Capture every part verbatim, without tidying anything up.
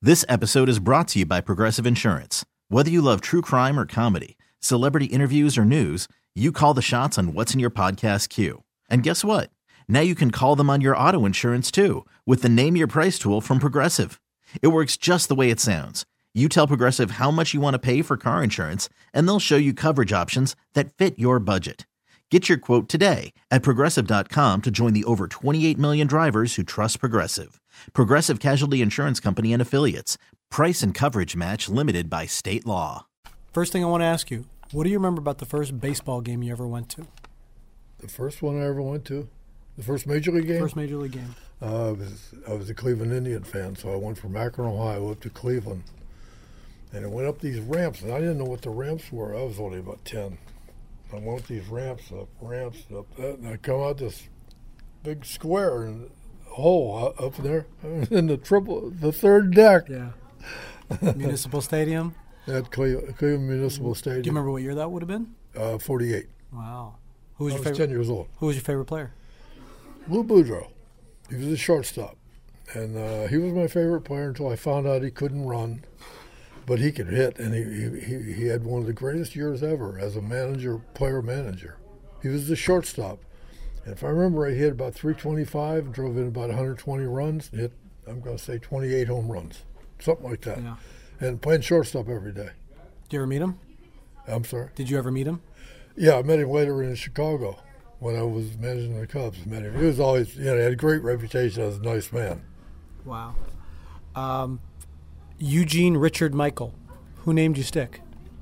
This episode is brought to you by Progressive Insurance. Whether you love true crime or comedy, celebrity interviews or news, you call the shots on what's in your podcast queue. And guess what? Now you can call them on your auto insurance too with the Name Your Price tool from Progressive. It works just the way it sounds. You tell Progressive how much you want to pay for car insurance, and they'll show you coverage options that fit your budget. Get your quote today at Progressive dot com to join the over twenty-eight million drivers who trust Progressive. Progressive Casualty Insurance Company and Affiliates. Price and coverage match limited by state law. First thing I want to ask you, what do you remember about the first baseball game you ever went to? The first one I ever went to? The first Major League game? First Major League game. Uh, I, was, I was a Cleveland Indian fan, so I went from Akron, Ohio, up to Cleveland. And I went up these ramps, and I didn't know what the ramps were. I was only about ten. I went up these ramps up, ramps up, that, and I come out this big square and hole up there in the triple, the third deck. Yeah. Municipal Stadium? At Cleveland, Cleveland Municipal Stadium. Do you remember what year that would have been? Uh, forty-eight. Wow. Who was I your was favorite? ten years old. Who was your favorite player? Lou Boudreau. He was a shortstop. And uh, he was my favorite player until I found out he couldn't run. But he could hit, and he, he he had one of the greatest years ever as a manager, player manager. He was the shortstop. And if I remember right, he hit about three twenty-five, drove in about one hundred twenty runs, hit, I'm going to say, twenty-eight home runs, something like that. Yeah. And playing shortstop every day. Did you ever meet him? I'm sorry? Did you ever meet him? Yeah, I met him later in Chicago when I was managing the Cubs. Met him. He was always, you know, he had a great reputation as a nice man. Wow. Um, Eugene Richard Michael. Who named you Stick?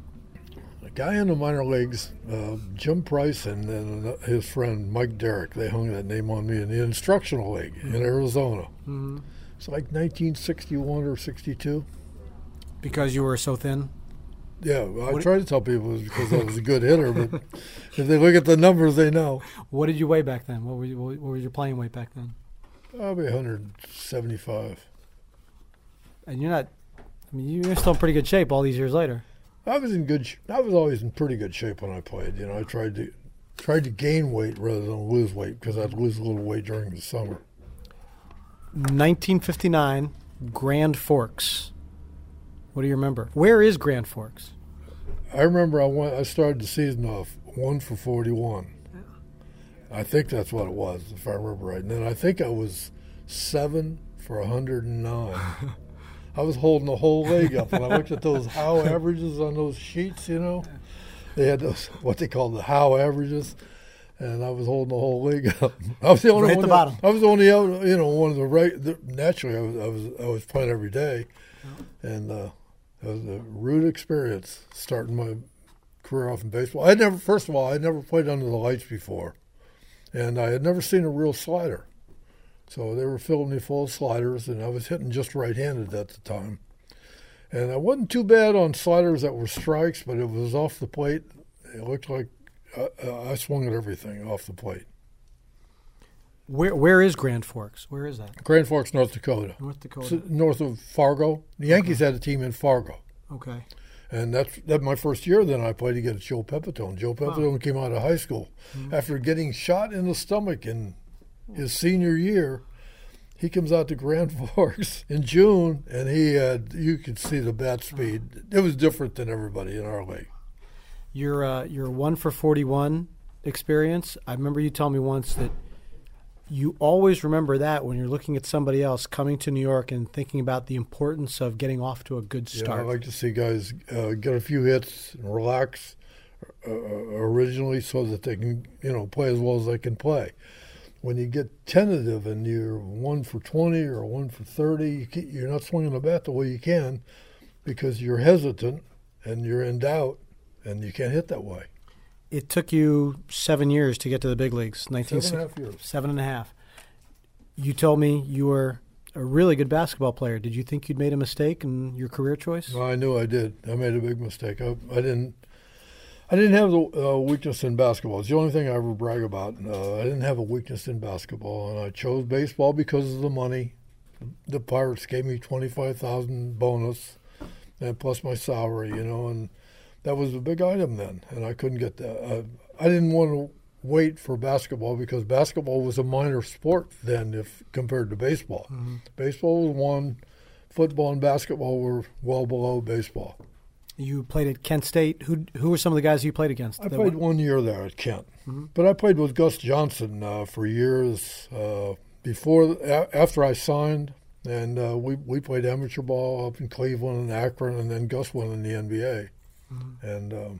A guy in the minor leagues, uh, Jim Price, and then his friend Mike Derrick, they hung that name on me in the instructional league mm-hmm. in Arizona. Mm-hmm. It's like nineteen sixty-one or sixty-two. Because you were so thin? Yeah, well, I what try to tell people it was because I was a good hitter, but if they look at the numbers, they know. What did you weigh back then? What, were you, what was your playing weight back then? Probably one hundred seventy-five. And you're not, I mean, you're still in pretty good shape all these years later. I was in good. I was always in pretty good shape when I played. You know, I tried to tried to gain weight rather than lose weight because I'd lose a little weight during the summer. nineteen fifty-nine, Grand Forks. What do you remember? Where is Grand Forks? I remember I went. I started the season off one for forty-one. I think that's what it was, if I remember right. And then I think I was seven for one hundred nine. I was holding the whole leg up, and I looked at those Howe averages on those sheets, you know. They had those, what they call the Howe averages, and I was holding the whole leg up. I was the only right one. At the bottom. I was the only, you know, one of the right. The, naturally, I was, I was, I was playing every day, and uh, it was a rude experience starting my career off in baseball. I never, first of all, I never played under the lights before, and I had never seen a real slider. So they were filling me full of sliders, and I was hitting just right-handed at the time. And I wasn't too bad on sliders that were strikes, but it was off the plate. It looked like I, I swung at everything off the plate. Where Where is Grand Forks? Where is that? Grand Forks, North Dakota. North Dakota. It's north of Fargo. The Yankees okay. had a team in Fargo. Okay. And that's that my first year. Then I played against Joe Pepitone. Joe Pepitone wow. came out of high school mm-hmm. after getting shot in the stomach in his senior year. He comes out to Grand Forks in June, and he had, you could see the bat speed. It was different than everybody in our league. Your uh, your one for forty-one experience, I remember you telling me once that you always remember that when you're looking at somebody else coming to New York and thinking about the importance of getting off to a good start. Yeah, I like to see guys uh, get a few hits and relax uh, originally so that they can, you know, play as well as they can play. When you get tentative and you're one for twenty or one for thirty, you can't, you're not swinging the bat the way you can because you're hesitant and you're in doubt and you can't hit that way. It took you seven years to get to the big leagues. nineteen Seven and a half years. Seven and a half. You told me you were a really good basketball player. Did you think you'd made a mistake in your career choice? No, I knew I did. I made a big mistake. I, I didn't. I didn't have the uh, weakness in basketball. It's the only thing I ever brag about. Uh, I didn't have a weakness in basketball, and I chose baseball because of the money. The Pirates gave me twenty-five thousand dollars bonus, and plus my salary, you know, and that was a big item then, and I couldn't get that. Uh, I didn't want to wait for basketball because basketball was a minor sport then if compared to baseball. Mm-hmm. Baseball was one football and basketball were well below baseball. You played at Kent State. Who who were some of the guys you played against? I played one year there at Kent, mm-hmm. but I played with Gus Johnson uh, for years uh, before a- after I signed, and uh, we we played amateur ball up in Cleveland and Akron, and then Gus went in the N B A, mm-hmm. and um,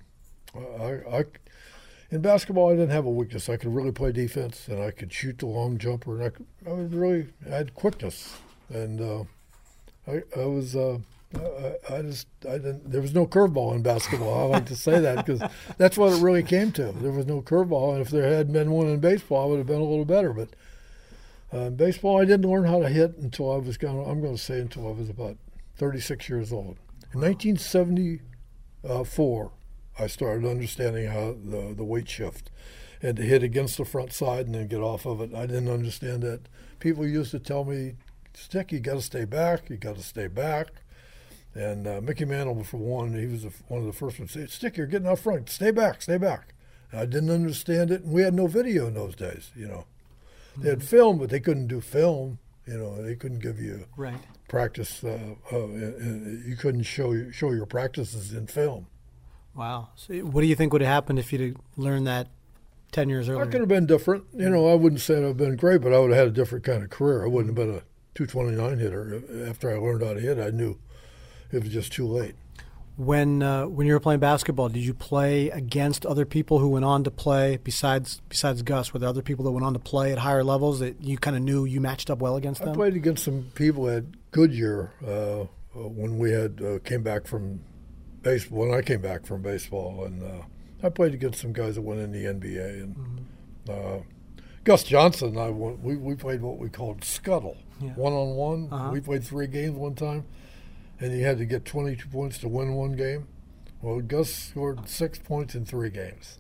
I, I in basketball I didn't have a weakness. I could really play defense, and I could shoot the long jumper, and I could, I was really I had quickness, and uh, I I was. Uh, I, I just, I didn't. There was no curveball in basketball. I like to say that because that's what it really came to. There was no curveball, and if there had been one in baseball, I would have been a little better. But uh, in baseball, I didn't learn how to hit until I was going. I'm going to say until I was about thirty-six years old. In nineteen seventy-four, I started understanding how the the weight shift, and to hit against the front side and then get off of it. I didn't understand that. People used to tell me, "Stick, you got to stay back. You got to stay back." And uh, Mickey Mantle, for one, he was the, one of the first ones to say, "Stick, you're getting out front. Stay back, stay back." And I didn't understand it, and we had no video in those days, you know. Mm-hmm. They had film, but they couldn't do film. You know, they couldn't give you right. practice. Uh, uh, you couldn't show show your practices in film. Wow. So what do you think would have happened if you'd learned that ten years earlier? I could have been different. You know, I wouldn't say I'd have been great, but I would have had a different kind of career. I wouldn't have been a two twenty-nine hitter. After I learned how to hit, I knew it was just too late. When uh, when you were playing basketball, did you play against other people who went on to play besides besides Gus? Were there other people that went on to play at higher levels that you kind of knew you matched up well against them? I played against some people at Goodyear uh, when we had uh, came back from baseball. When I came back from baseball, and uh, I played against some guys that went in the N B A. And mm-hmm. uh, Gus Johnson and I went, we we played what we called scuttle, one on one. We played three games one time. And you had to get twenty-two points to win one game. Well, Gus scored six points in three games.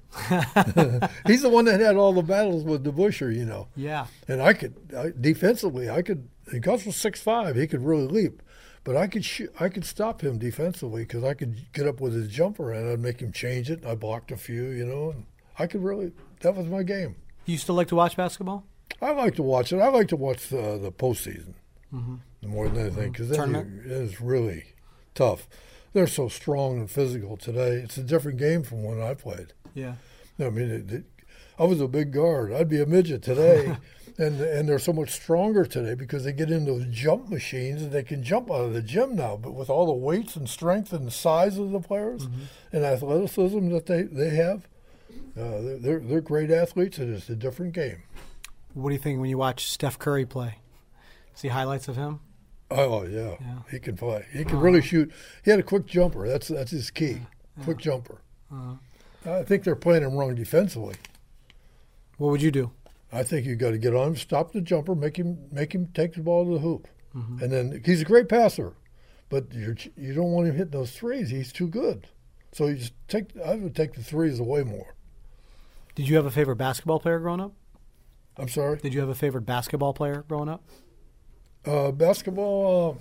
He's the one that had all the battles with DeBusschere, you know. Yeah. And I could, I, defensively, I could, and Gus was six five. He could really leap. But I could sh- I could stop him defensively because I could get up with his jumper and I'd make him change it. I blocked a few, you know. And I could really, that was my game. You still like to watch basketball? I like to watch it. I like to watch uh, the postseason. Mm-hmm. More than anything, because it is really tough. They're so strong and physical today. It's a different game from when I played. Yeah. I mean, it, it, I was a big guard. I'd be a midget today, and and they're so much stronger today because they get in those jump machines and they can jump out of the gym now. But with all the weights and strength and the size of the players mm-hmm. and athleticism that they, they have, uh, they're they're great athletes, and it's a different game. What do you think when you watch Steph Curry play? See highlights of him? Oh, yeah. yeah. He can play. He can uh-huh. really shoot. He had a quick jumper. That's that's his key, yeah. quick jumper. Uh-huh. I think they're playing him wrong defensively. What would you do? I think you got to get on him, stop the jumper, make him make him take the ball to the hoop. Mm-hmm. And then he's a great passer, but you're, you don't want him hitting those threes. He's too good. So you just take. I would take the threes away more. Did you have a favorite basketball player growing up? I'm sorry? Did you have a favorite basketball player growing up? Uh, basketball,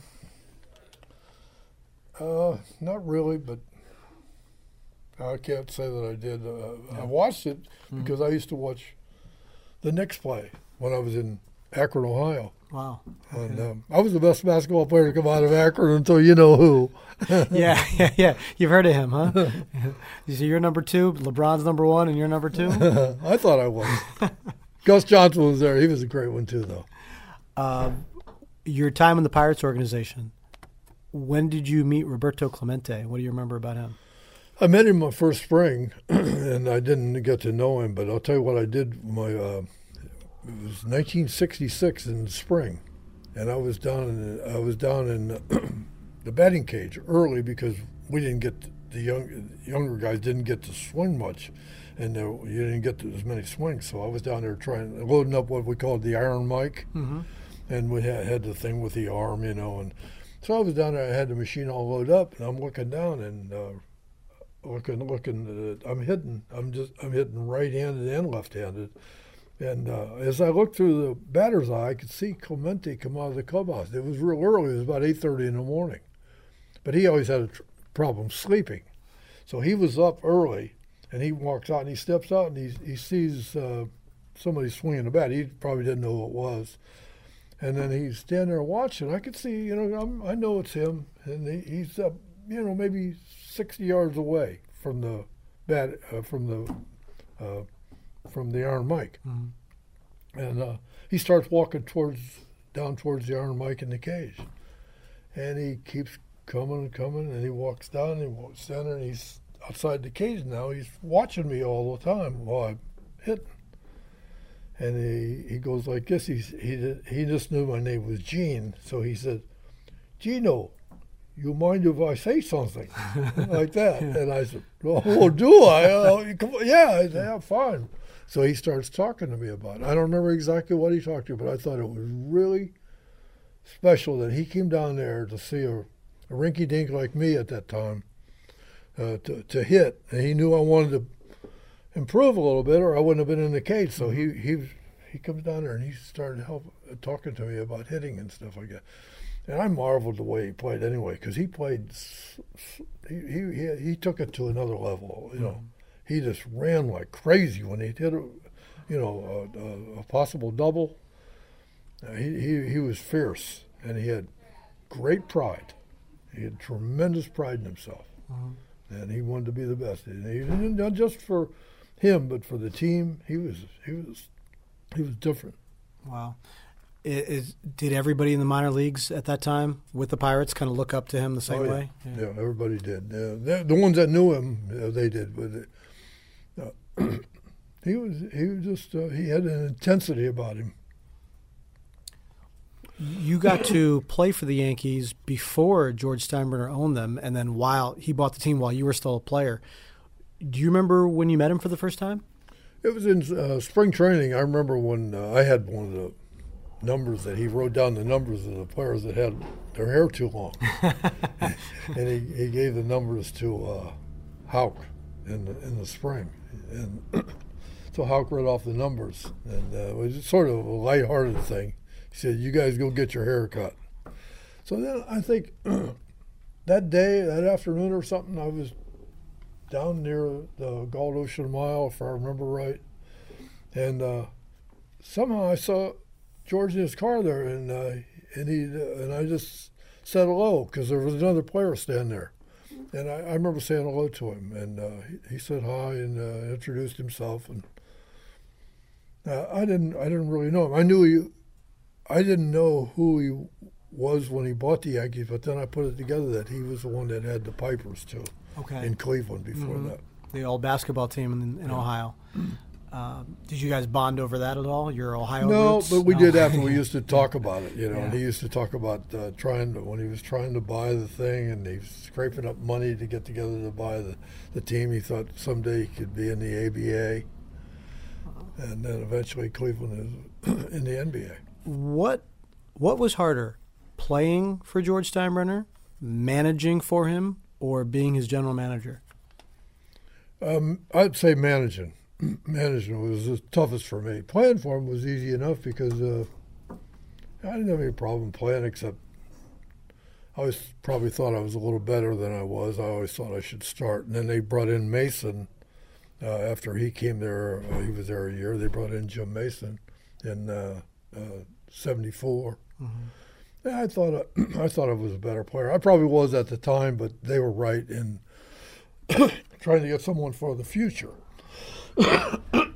uh, uh, not really, but I can't say that I did. Uh, yeah. I watched it mm-hmm. because I used to watch the Knicks play when I was in Akron, Ohio. Wow. Okay. And um, I was the best basketball player to come out of Akron until you know who. yeah, yeah, yeah. You've heard of him, huh? You see, you're number two, LeBron's number one, and you're number two? I thought I was. Gus Johnson was there. He was a great one, too, though. Um, Your time in the Pirates organization, when did you meet Roberto Clemente? What do you remember about him? I met him my first spring, and I didn't get to know him, but I'll tell you what I did. My uh, it was nineteen sixty-six in the spring, and I was down in I was down in the batting cage early because we didn't get the young younger guys didn't get to swing much, and uh, you didn't get to as many swings. So I was down there trying loading up what we called the iron mic. Mm-hmm. And we had, had the thing with the arm, you know, and so I was down there. I had the machine all loaded up, and I'm looking down and uh, looking, looking. At, I'm hitting. I'm just. I'm hitting right-handed and left-handed. And uh, as I looked through the batter's eye, I could see Clemente come out of the clubhouse. It was real early. It was about eight thirty in the morning, but he always had a tr- problem sleeping, so he was up early, and he walks out and he steps out and he he sees uh, somebody swinging the bat. He probably didn't know who it was. And then he's standing there watching. I could see, you know, I'm, I know it's him, and he, he's up, you know, maybe sixty yards away from the bat, uh, from the uh, from the Iron Mike, mm-hmm. and uh, he starts walking towards down towards the Iron Mike in the cage, and he keeps coming and coming, and he walks down, and he walks down, and he's outside the cage now. He's watching me all the time while I'm hitting. And he, he goes like this. He's, he did, he just knew my name was Gene, so he said, "Gino, you mind if I say something?" like that. And I said, "Oh, do I? Uh, come on. Yeah, I said, yeah, fine." So he starts talking to me about it. I don't remember exactly what he talked to, but I thought it was really special that he came down there to see a, a rinky-dink like me at that time uh, to, to hit, and he knew I wanted to improve a little bit, or I wouldn't have been in the cage. So he he he comes down there and he started help, talking to me about hitting and stuff like that. And I marveled the way he played anyway, because he played, he, he he took it to another level. You know, mm-hmm. He just ran like crazy when he hit a, you know, a, a, a possible double. Uh, he, he he was fierce, and he had great pride. He had tremendous pride in himself, mm-hmm. and he wanted to be the best. And he didn't, not just for him, but for the team. He was he was he was different. Wow. Is, did everybody in the minor leagues at that time with the Pirates kind of look up to him the same oh, yeah. way? Yeah. yeah, everybody did. Yeah, the ones that knew him, yeah, they did. But uh, he was he was just uh, he had an intensity about him. You got to play for the Yankees before George Steinbrenner owned them, and then while he bought the team while you were still a player. Do you remember when you met him for the first time? It was in uh, spring training. I remember when uh, I had one of the numbers that he wrote down the numbers of the players that had their hair too long. And he, he gave the numbers to uh, Houck in the, in the spring. And so Houck read off the numbers. And uh, it was sort of a lighthearted thing. He said, "You guys go get your hair cut." So then I think that day, that afternoon or something, I was down near the Gulf Ocean Mile, if I remember right. And uh, somehow I saw George in his car there, and uh, and he uh, and I just said hello because there was another player standing there, and I, I remember saying hello to him, and uh, he, he said hi and uh, introduced himself, and uh, I didn't I didn't really know him. I knew he, I didn't know who he was when he bought the Yankees, but then I put it together that he was the one that had the Pipers too, okay, in Cleveland before mm-hmm. that. The old basketball team in, in yeah. Ohio. Uh, did you guys bond over that at all? Your Ohio no, roots? but we no. did after we used to talk about it, you know. Yeah. And he used to talk about uh, trying to, when he was trying to buy the thing, and he was scraping up money to get together to buy the, the team. He thought someday he could be in the A B A, uh-huh. and then eventually Cleveland is in the N B A. What what was harder, playing for George Steinbrenner, managing for him, or being his general manager? Um, I'd say managing. Management was the toughest for me. Playing for him was easy enough because uh, I didn't have any problem playing, except I always probably thought I was a little better than I was. I always thought I should start. And then they brought in Mason uh, after he came there. Uh, he was there a year. They brought in Jim Mason in uh, uh, seventy-four. Mm-hmm. And I thought I, I thought I was a better player. I probably was at the time, but they were right in trying to get someone for the future. uh,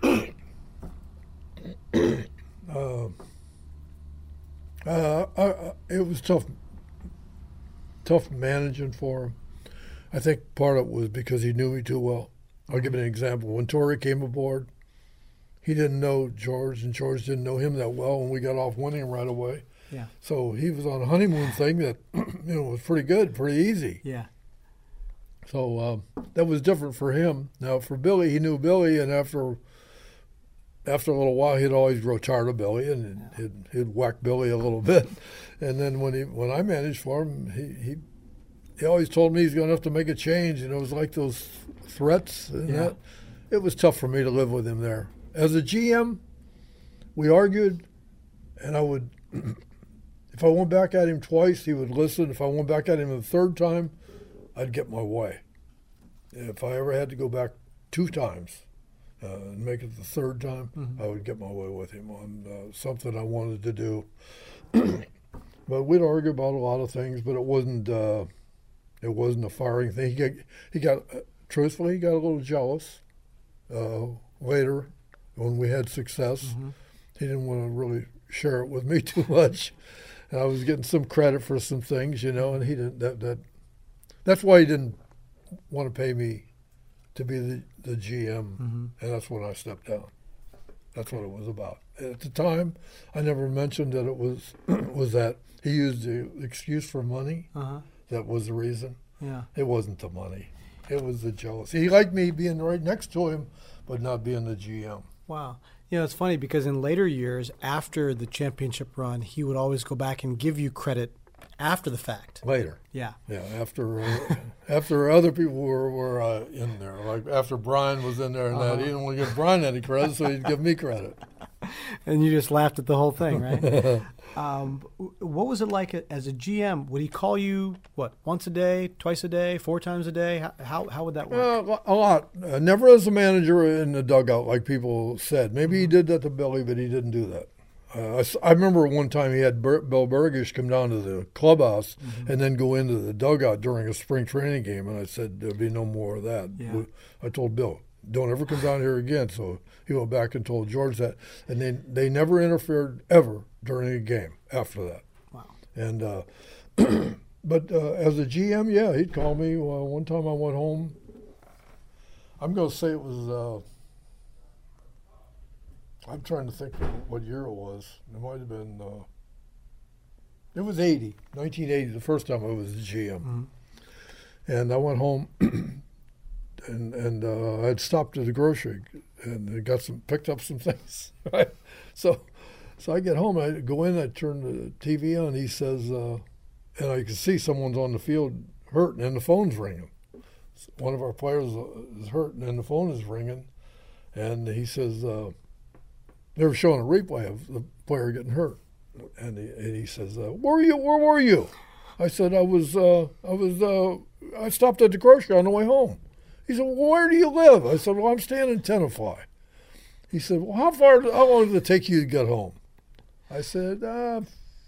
uh, I, I, it was tough, tough managing for him. I think part of it was because he knew me too well. I'll give you an example. When Torrey came aboard, he didn't know George, and George didn't know him that well, and we got off winning right away. Yeah. So he was on a honeymoon thing that you know was pretty good, pretty easy. Yeah. So um, that was different for him. Now for Billy, he knew Billy, and after after a little while, he'd always grow tired of Billy, and yeah. he'd, he'd whack Billy a little bit. And then when he when I managed for him, he he, he always told me he's going to have to make a change, and it was like those threats. And yeah. that. It was tough for me to live with him there. As a G M, we argued, and I would, if I went back at him twice, he would listen. If I went back at him the third time, I'd get my way. If I ever had to go back two times, uh, and make it the third time, Mhm. I would get my way with him on uh, something I wanted to do. But we'd argue about a lot of things, but it wasn't uh, it wasn't a firing thing. He got, he got uh, truthfully, he got a little jealous uh, later when we had success. Mm-hmm. He didn't want to really share it with me too much. And I was getting some credit for some things, you know, and he didn't. That that that's why he didn't want to pay me to be the, the G M, Mm-hmm. and that's when I stepped down. That's what it was about. At the time, I never mentioned that it was was that he used the excuse for money. Uh-huh. That was the reason. Yeah. It wasn't the money. It was the jealousy. He liked me being right next to him, but not being the G M. Wow. You know, it's funny because in later years, after the championship run, he would always go back and give you credit after the fact. Later. Yeah. Yeah, after uh, after other people were, were uh, in there. Like after Brian was in there and Uh-huh. that, he didn't want to give Brian any credit, so he'd give me credit. And you just laughed at the whole thing, right? um, what was it like as a G M? Would he call you, what, once a day, twice a day, four times a day? How how, how would that work? Uh, a lot. Uh, never as a manager in the dugout, like people said. Maybe he did that to Billy, but he didn't do that. Uh, I, s- I remember one time he had Ber- Bill Burgish come down to the clubhouse Mm-hmm. and then go into the dugout during a spring training game, and I said there'd be no more of that. Yeah. We- I told Bill, don't ever come down here again. So he went back and told George that, and they they never interfered ever during a game after that. Wow. And uh, but uh, as a G M, yeah, he'd call me. Uh, one time I went home. I'm going to say it was. Uh, I'm trying to think of what year it was. It might have been. Uh, it was eighty, nineteen eighty, the first time I was the G M. Mm-hmm. And I went home, and and uh, I'd stopped at the grocery and got some, picked up some things. Right? So, so I get home. I go in. I turn the T V on. He says, uh, and I can see someone's on the field hurting, and the phone's ringing. One of our players is hurting, and the phone is ringing. And he says, uh, they were showing a replay of the player getting hurt, and he, and he says, uh, "Where were you? Where were you?" I said, "I was, uh, I was, uh, I stopped at the grocery on the way home." He said, "Well, where do you live?" I said, "Well, I'm staying in Tenafly." He said, "Well, how far? How long did it take you to get home?" I said, uh,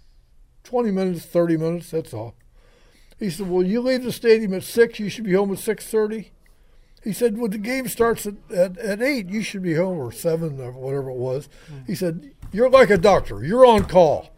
twenty minutes, thirty minutes. That's all." He said, "Well, you leave the stadium at six. You should be home at six thirty." He said, "Well, the game starts at, at, at eight. You should be home, or seven, or whatever it was." Mm. He said, "You're like a doctor. You're on call."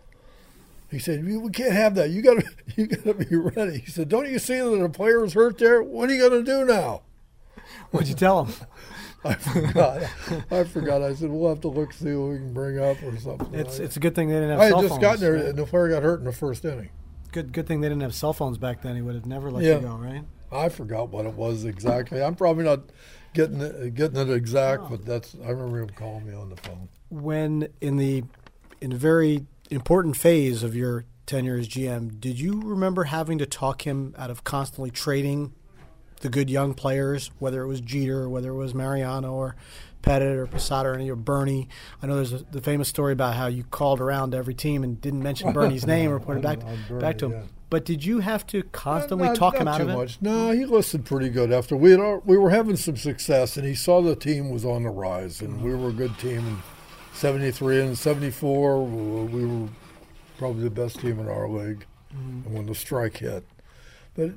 He said, "We can't have that. You got to, you got to be ready." He said, "Don't you see that a player is hurt there? What are you going to do now?" What'd you tell him? I forgot. I forgot. I said, "We'll have to look see what we can bring up or something." It's I, it's a good thing they didn't have I had cell just phones. gotten there, right? and the player got hurt in the first inning. Good good thing they didn't have cell phones back then. He would have never let Yeah. you go, right? I forgot what it was exactly. I'm probably not getting it, getting it exact, Oh. but that's. I remember him calling me on the phone. When in the in a very important phase of your tenure as G M, did you remember having to talk him out of constantly trading the good young players, whether it was Jeter, or whether it was Mariano or Pettit or Posada or any or Bernie? I know there's a, the famous story about how you called around to every team and didn't mention Bernie's name or put it back On- on Bernie, back to him. yeah. But did you have to constantly Not- talk not him out too of it? much. No, he listened pretty good. After we had, al- we were having some success, and he saw the team was on the rise, and we were a good team. In seventy-three and seventy-four, we were probably the best team in our league. Mm-hmm. And when the strike hit, but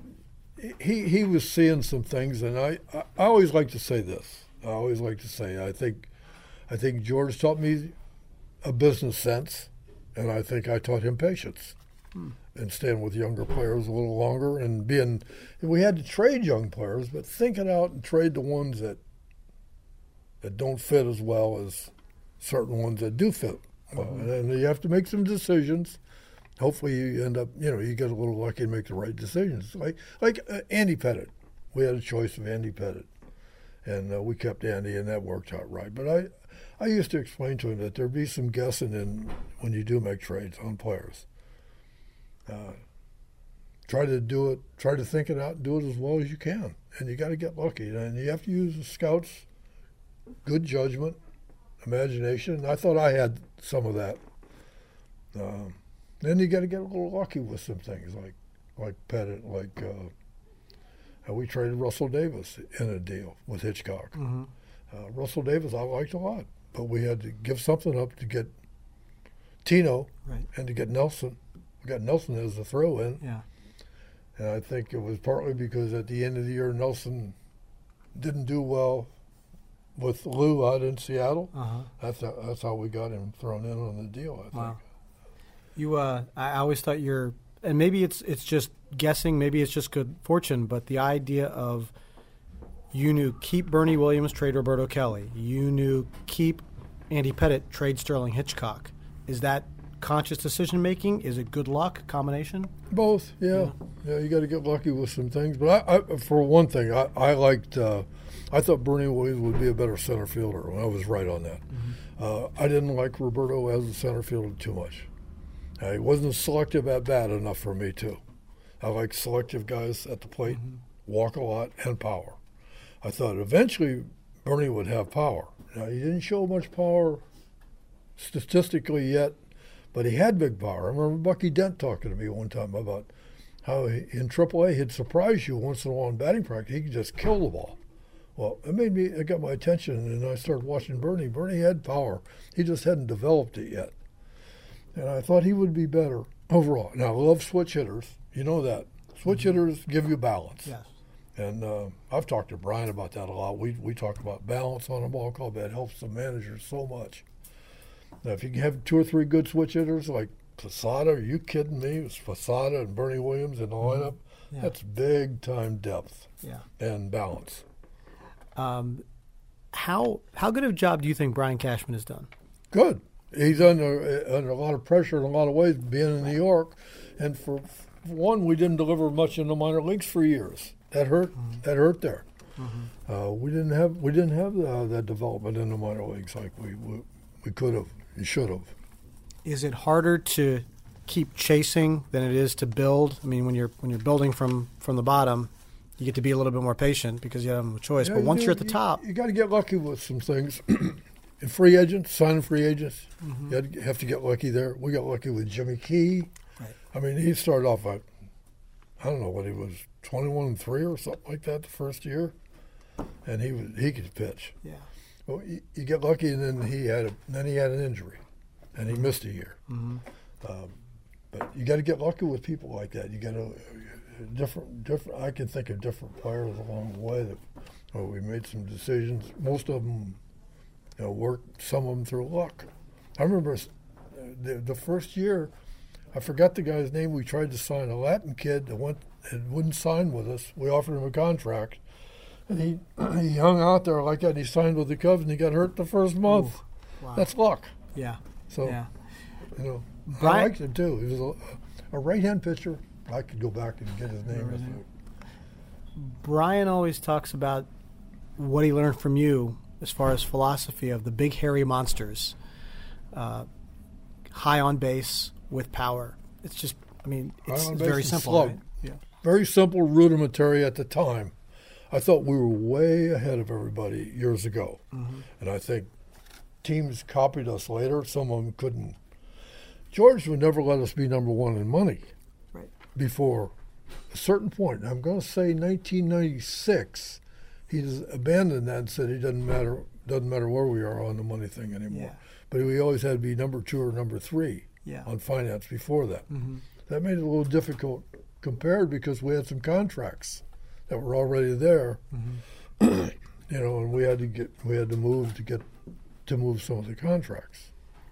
he he was seeing some things, and I, I, I always like to say this. I always like to say I think I think George taught me a business sense, and I think I taught him patience. Hmm. And staying with younger players a little longer, and being, we had to trade young players, but think it out and trade the ones that that don't fit as well as certain ones that do fit well. Mm-hmm. And then you have to make some decisions. Hopefully, you end up, you know, you get a little lucky and make the right decisions. Like like uh, Andy Pettit, we had a choice of Andy Pettit, and uh, we kept Andy, and that worked out right. But I, I used to explain to him that there'd be some guessing in when you do make trades on players. Uh, try to do it, try to think it out and do it as well as you can. And you got to get lucky. And you have to use the scouts' good judgment, imagination. And I thought I had some of that. Um, then you got to get a little lucky with some things like like Pettit, like uh, uh, we traded Russell Davis in a deal with Hitchcock. Mm-hmm. Uh, Russell Davis I liked a lot, but we had to give something up to get Tino Right. and to get Nelson. We got Nelson as a throw-in. Yeah. And I think it was partly because at the end of the year, Nelson didn't do well with Lou out in Seattle. Uh-huh. That's how, that's how we got him thrown in on the deal, I think. Wow. You, uh, I always thought you're, and maybe it's it's just guessing, maybe it's just good fortune, but the idea of you knew keep Bernie Williams, trade Roberto Kelly. You knew keep Andy Pettitte, trade Sterling Hitchcock. Is that conscious decision making? Is it good luck combination? Both, yeah. Yeah, you got to get lucky with some things. But I, I for one thing, I, I liked, uh, I thought Bernie Williams would be a better center fielder, and I was right on that. Mm-hmm. Uh, I didn't like Roberto as a center fielder too much. Uh, he wasn't selective at bat enough for me, too. I like selective guys at the plate, mm-hmm. walk a lot, and power. I thought eventually Bernie would have power. Now, he didn't show much power statistically yet, but he had big power. I remember Bucky Dent talking to me one time about how he, in triple A he'd surprise you once in a while in batting practice. He could just kill the ball. Well, it made me, it got my attention, and I started watching Bernie. Bernie had power. He just hadn't developed it yet. And I thought he would be better overall. Now, I love switch hitters. You know that. Switch mm-hmm. hitters give you balance. Yes. And uh, I've talked to Brian about that a lot. We we talk about balance on a ball club. That helps the managers so much. Now, if you have two or three good switch hitters like Posada, are you kidding me? It was Posada and Bernie Williams in the lineup. Yeah. That's big-time depth yeah. and balance. Um, how how good of a job do you think Brian Cashman has done? Good. He's under under a lot of pressure in a lot of ways, being in New York. And for, for one, we didn't deliver much in the minor leagues for years. That hurt. Mm-hmm. That hurt there. Mm-hmm. Uh, we didn't have we didn't have the, that development in the minor leagues like we we, we could have. You should have. Is it harder to keep chasing than it is to build? I mean, when you're when you're building from, from the bottom, you get to be a little bit more patient because you have no choice. Yeah, but once you, you're at the you, top, you got to get lucky with some things. And free agents, signing free agents, mm-hmm. you have to get lucky there. We got lucky with Jimmy Key. Right. I mean, he started off at, I don't know what he was, twenty-one and three or something like that the first year, and he was he could pitch. Yeah. Well, you, you get lucky, and then he had a, then he had an injury, and he missed a year. Mm-hmm. Um, but you got to get lucky with people like that. You got to different different. I can think of different players along the way that well, we made some decisions. Most of them, you know, worked some of them through luck. I remember the, the first year, I forgot the guy's name. We tried to sign a Latin kid that went and wouldn't sign with us. We offered him a contract. And he he hung out there like that. And he signed with the Cubs, and he got hurt the first month. Ooh, wow. That's luck. Yeah. So, yeah. you know, Brian, I liked him too. He was a, a right-hand pitcher. I could go back and get his name. Right. Brian always talks about what he learned from you as far as philosophy of the big hairy monsters, uh, high on base with power. It's just, I mean, it's, it's very simple. Right? Yeah. Very simple, rudimentary at the time. I thought we were way ahead of everybody years ago. Mm-hmm. And I think teams copied us later. Some of them couldn't. George would never let us be number one in money right. before a certain point. I'm going to say nineteen ninety-six, he just abandoned that and said it doesn't matter, doesn't matter where we are on the money thing anymore. Yeah. But we always had to be number two or number three yeah. on finance before that. Mm-hmm. That made it a little difficult compared because we had some contracts that were already there, mm-hmm. you know, and we had to get we had to move to get to move some of the contracts.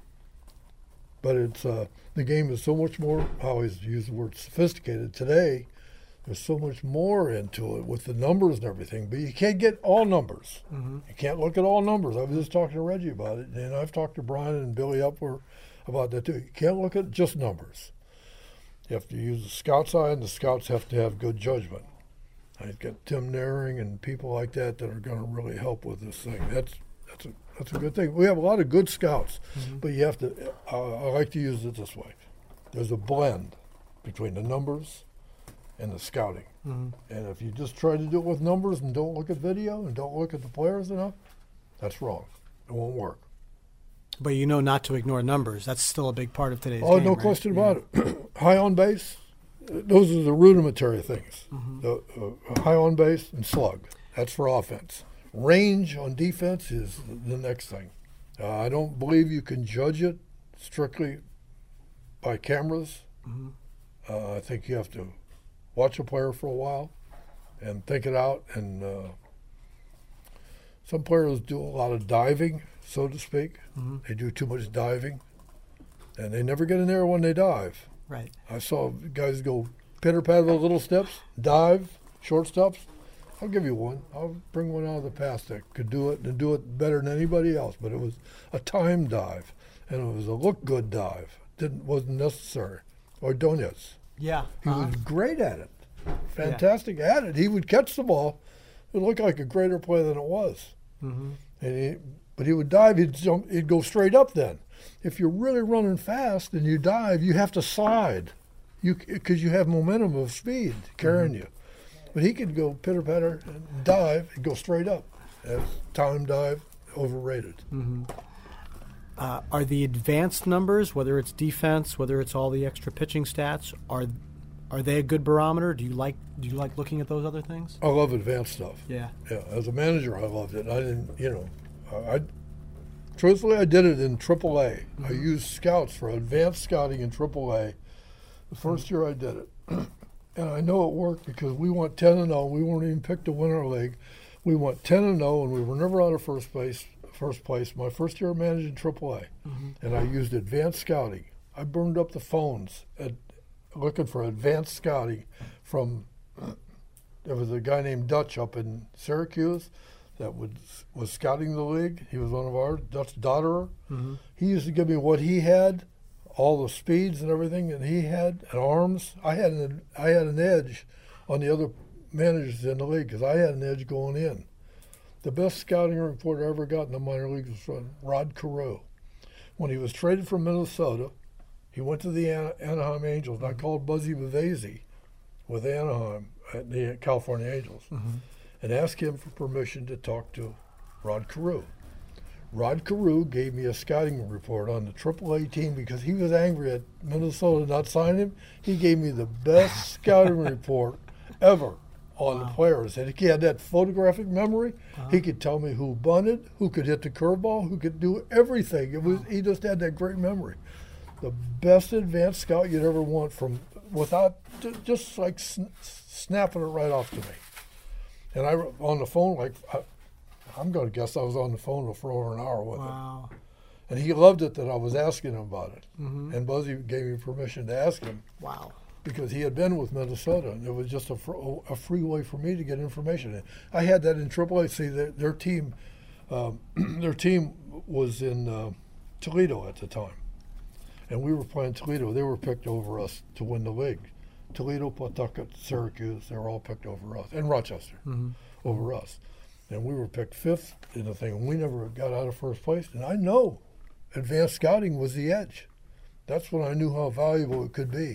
But it's uh, the game is so much more. I always use the word sophisticated. Today, there's so much more into it with the numbers and everything. But you can't get all numbers. Mm-hmm. You can't look at all numbers. I was just talking to Reggie about it, and I've talked to Brian and Billy Upler about that too. You can't look at just numbers. You have to use the scout's eye, and the scouts have to have good judgment. I've got Tim Naring and people like that that are going to really help with this thing. That's that's a that's a good thing. We have a lot of good scouts, mm-hmm. but you have to. Uh, I like to use it this way: there's a blend between the numbers and the scouting. Mm-hmm. And if you just try to do it with numbers and don't look at video and don't look at the players enough, that's wrong. It won't work. But you know not to ignore numbers. That's still a big part of today's oh, game. Oh, no right? question yeah. about it. High on base. Those are the rudimentary things. Mm-hmm. The, uh, high on base and slug. That's for offense. range on defense is the next thing. Uh, I don't believe you can judge it strictly by cameras. Mm-hmm. Uh, I think you have to watch a player for a while and think it out. And uh, some players do a lot of diving, so to speak. Mm-hmm. They do too much diving, and they never get in there when they dive. Right. I saw guys go pitter-patter those little steps, dive, short steps. I'll give you one. I'll bring one out of the past that could do it and do it better than anybody else. But it was a time dive, and it was a look-good dive. Didn't wasn't necessary. Ordonez. Yeah. He uh-huh. was great at it. Fantastic yeah. at it. He would catch the ball. It looked like a greater play than it was. Mm-hmm. And he, but he would dive. He'd jump. He'd go straight up. Then, if you're really running fast and you dive, you have to slide, you because you have momentum of speed carrying mm-hmm. you. But he could go pitter patter and dive and go straight up. As time dive, overrated. Mm-hmm. Uh, are the advanced numbers, whether it's defense, whether it's all the extra pitching stats, are are they a good barometer? Do you like do you like looking at those other things? I love advanced stuff. Yeah. Yeah. As a manager, I loved it. I didn't, you know, I, I truthfully I did it in triple A. Mm-hmm. I used scouts for advanced scouting in triple A. The first year I did it. And I know it worked because we went ten and oh. We weren't even picked to win our league. We went ten and oh, and we were never out of first place. First place. My first year managing triple A, mm-hmm. and I used advanced scouting. I burned up the phones at, looking for advanced scouting from. Uh, there was a guy named Dutch up in Syracuse that was was scouting the league. He was one of ours, Dutch Dotterer. Mm-hmm. He used to give me what he had. All the speeds and everything that he had and arms. I had an I had an edge on the other managers in the league because I had an edge going in. The best scouting report I ever got in the minor leagues was from Rod Carew. When he was traded from Minnesota, he went to the An- Anaheim Angels. And I called Buzzy Bavasi with Anaheim at the California Angels mm-hmm. and asked him for permission to talk to Rod Carew. Rod Carew gave me a scouting report on the triple A team because he was angry at Minnesota not signing him. He gave me the best scouting report ever on wow. the players. And he had that photographic memory. Uh-huh. He could tell me who bunted, who could hit the curveball, who could do everything. It was wow. He just had that great memory. The best advanced scout you'd ever want from without just like sn- snapping it right off to me. And I on the phone like. I, I'm going to guess I was on the phone for over an hour with wow. him. And he loved it that I was asking him about it. Mm-hmm. And Buzzy gave me permission to ask him. Wow. Because he had been with Minnesota, and it was just a, fr- a free way for me to get information. And I had that in triple A. See, their, their team um, their team was in uh, Toledo at the time. And we were playing Toledo. They were picked over us to win the league. Toledo, Pawtucket, Syracuse, they were all picked over us. And Rochester mm-hmm. over us. And we were picked fifth in the thing, and we never got out of first place. And I know advanced scouting was the edge. That's when I knew how valuable it could be.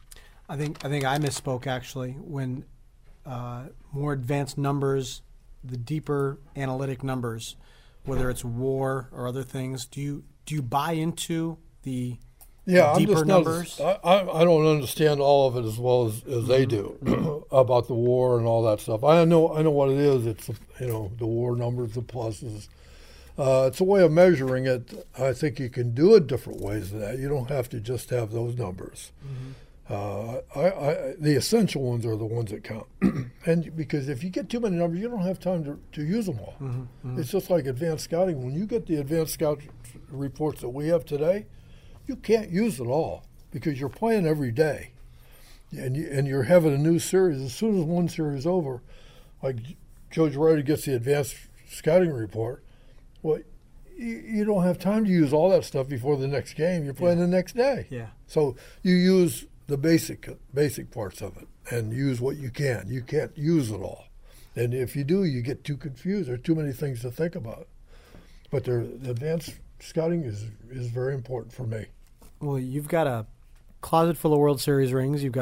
I think I think I misspoke, actually, when uh, more advanced numbers, the deeper analytic numbers, whether it's WAR or other things, do you do you buy into the Yeah, deeper I'm just numbers? Not, I, I don't understand all of it as well as, as they do about the WAR and all that stuff. I know I know what it is. It's, you know, the WAR numbers, the pluses. Uh, it's a way of measuring it. I think you can do it different ways than that. You don't have to just have those numbers. Mm-hmm. Uh, I, I, the essential ones are the ones that count. And because if you get too many numbers, you don't have time to, to use them all. Mm-hmm. Mm-hmm. It's just like advanced scouting. When you get the advanced scout reports that we have today, you can't use it all because you're playing every day, and you, and you're having a new series. As soon as one series is over, like Joe Girardi gets the advanced scouting report, well, you, you don't have time to use all that stuff before the next game. You're playing yeah. the next day. Yeah. So you use the basic basic parts of it and use what you can. You can't use it all, and if you do, you get too confused. There are too many things to think about. But the advanced scouting is is very important for me. Well, you've got a closet full of World Series rings. You've got a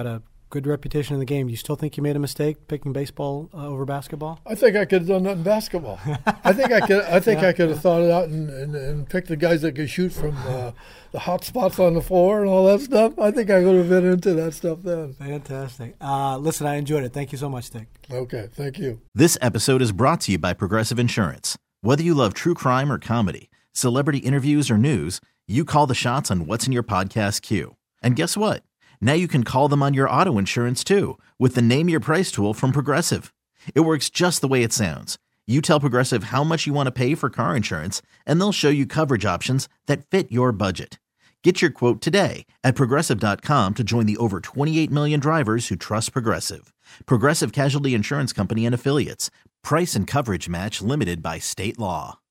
good reputation in the game. Do you still think you made a mistake picking baseball uh, over basketball? I think I could have done that in basketball. I think I could. I think Yeah, I could have yeah. thought it out and, and, and picked the guys that could shoot from uh, the hot spots on the floor and all that stuff. I think I would have been into that stuff then. Fantastic. Uh, listen, I enjoyed it. Thank you so much, Dick. Okay, thank you. This episode is brought to you by Progressive Insurance. Whether you love true crime or comedy, celebrity interviews or news, you call the shots on what's in your podcast queue. And guess what? Now you can call them on your auto insurance too with the Name Your Price tool from Progressive. It works just the way it sounds. You tell Progressive how much you want to pay for car insurance, and they'll show you coverage options that fit your budget. Get your quote today at Progressive dot com to join the over twenty-eight million drivers who trust Progressive. Progressive Casualty Insurance Company and Affiliates. Price and coverage match limited by state law.